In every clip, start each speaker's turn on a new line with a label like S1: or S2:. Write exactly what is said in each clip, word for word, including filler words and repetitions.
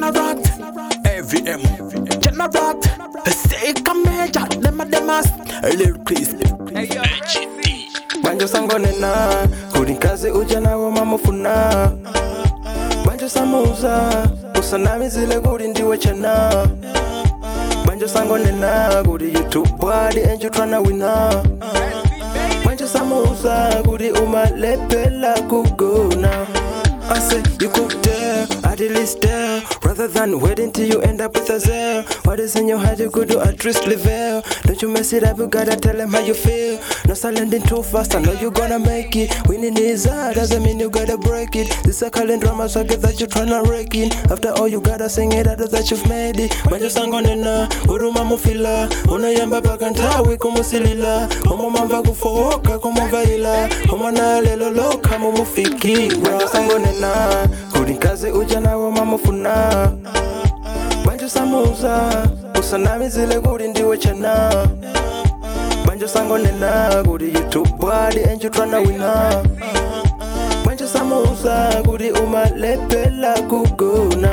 S1: General, A V M, General, say come here, them a demas, a little crispy.
S2: Banjo sangonena, kurinkaze ujana wa mamufuna. Banjo samuza, usanami zile guri ndiwe chena. Banjo sangonena, guri YouTube body and you tryna winna. Banjo samuza, guri umalepela kuguna. I say you could dare, at least dare. Rather than waiting till you end up with a zero. What is in your head you could do at least level. Don't you mess it up, you gotta tell them how you feel. No silending too fast, I know you gonna make it. Winning is hard, doesn't mean you gotta break it. This a calling drama, so I get that you tryna rake in. After all you gotta sing it out that you've made it. Banjo sangonena, uruma mufila. Una yamba bakantawi kumusilila. Homo mamba kufoka kumuvaila. Homo na lelo loka mumufiki. Banjo sangonena na kurinkaze ujana wa mamufuna. Banjo samuza usanami zile guri ndiwe chena. Banjo sangonena guri YouTube body and you tryna winna. Banjo samuza guri umalepela kugona.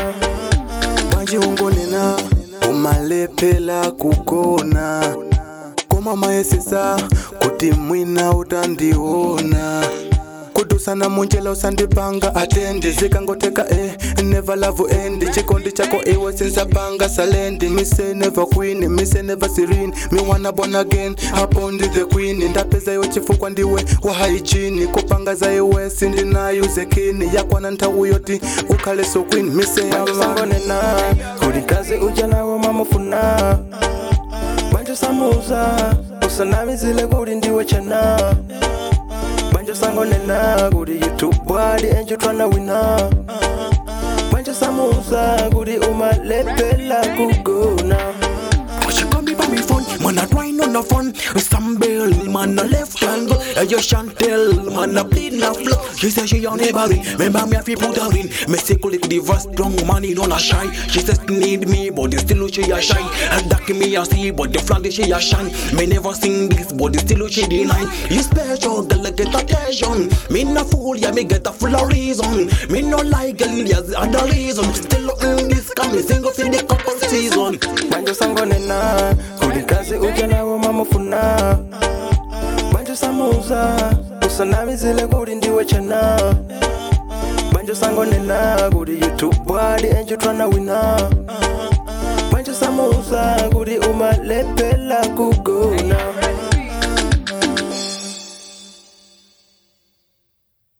S3: Banjo ungonena umalepela kugona. Koma maesisa kuti mwina utandiona. Kudusana munjela usandipanga atende zikangoteka eh never love end chikondi chako ewe since panga salendi me say never queen me say never serene me wanna born again upon the queen ndapeza yo chifukwa ndiwe wa hygiene kupanga za ewe sindi na use kini yakwana ntawuyoti ukale so queen me say
S2: amangonena kurinkaze ujana wa mamufuna. Banjo samuza usanami zile guri ndiwe chena. Banjo sangonena guri YouTube body and you tryna winna. Banjo samuza guri umalepela kugona.
S1: She come me by me phone, man a grind on the phone. Some bill, man a left hand, and you shan't tell, man a bleed na flow. She say she on everybody, remember me a fi put her in. Me say collect the verse strong, man he don't a shy. She says need me, but they still she a shine. And that me a see, but the flag she a shine. Me never sing this, but they still she deny. You special, girl get attention. Me no fool, yeah me get a full of reason. Me no like girl, yes other reason. Still in this, come me sing of the couple season.
S2: Banjo sangonena kurinkaze ujana wa mamufuna. Banjo samuza usanami zile guri ndiwe chena. Banjo sangonena guri YouTube body and you tryna winna. Banjo samuza guri umalepela kugona.